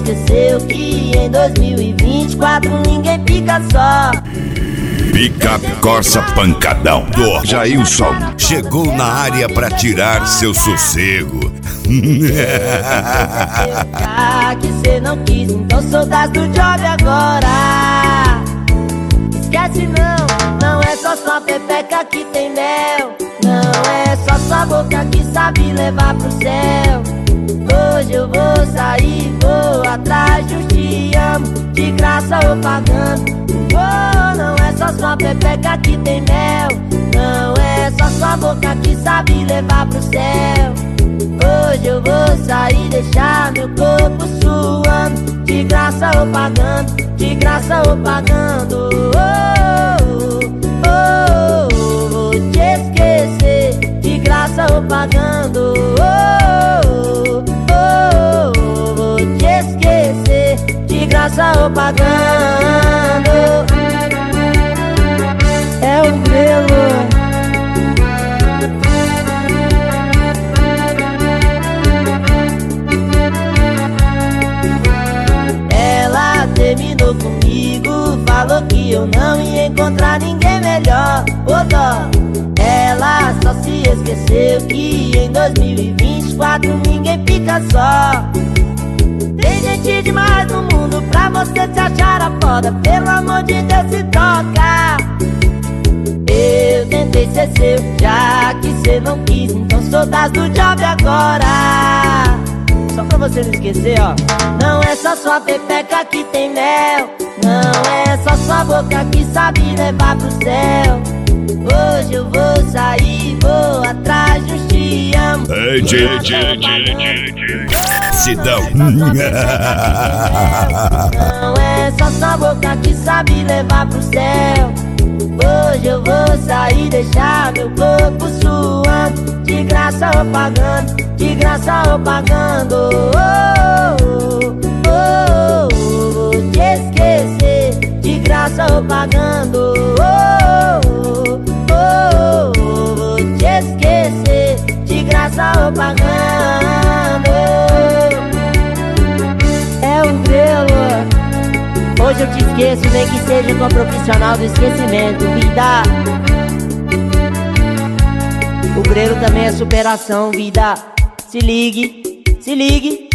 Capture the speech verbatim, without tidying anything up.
esqueceu que em dois mil e vinte e quatro ninguém fica só. Picape Corsa Pancadão do Jailson chegou na área pra tirar seu sossego. Ah, que cê não quis, então saudades do job agora. Esquece não, não é só sua pepeca que tem mel. Não é só sua boca que sabe levar pro céu. Hoje eu vou sair, vou atrás de um te amo, de graça ou pagando. Oh, não é só sua pepeca que tem mel. Não é só sua boca que sabe levar pro céu. Hoje eu vou sair, deixar meu corpo suando, de graça ou pagando, de graça ou pagando. Oh, oh, oh, oh, vou te esquecer, de graça ou pagando. Oh, oh, oh, oh, vou te esquecer, de graça ou pagando. É o Grelo. Ela terminou comigo, falou que eu não ia encontrar ninguém melhor. Ô dó, ela só se esqueceu que em dois mil e vinte e quatro ninguém fica só. Tem gente demais no mundo pra você se achar a foda. Pelo amor de Deus, se toca. Eu tentei ser seu, já que cê não quis, então saudades do job agora. Só pra você não esquecer, ó. Não é só sua pepeca que tem mel. Não é só sua boca que sabe levar pro céu. Hoje eu vou sair, vou atrás de um te amo. Ei, tchê, tchê, tchê, tchê. Sidão. Não é só sua boca que sabe levar pro céu. Hoje eu vou sair, deixar meu corpo suando, de graça ou pagando, de graça ou pagando. Oh, oh, oh, oh, vou te esquecer, de graça ou pagando. Oh, oh, oh, oh, vou te esquecer, de graça ou pagando. É um grelo. Hoje eu te esqueço, nem que seja com a profissional do esquecimento, vida. O Grelo também é superação, vida. Se ligue, se ligue.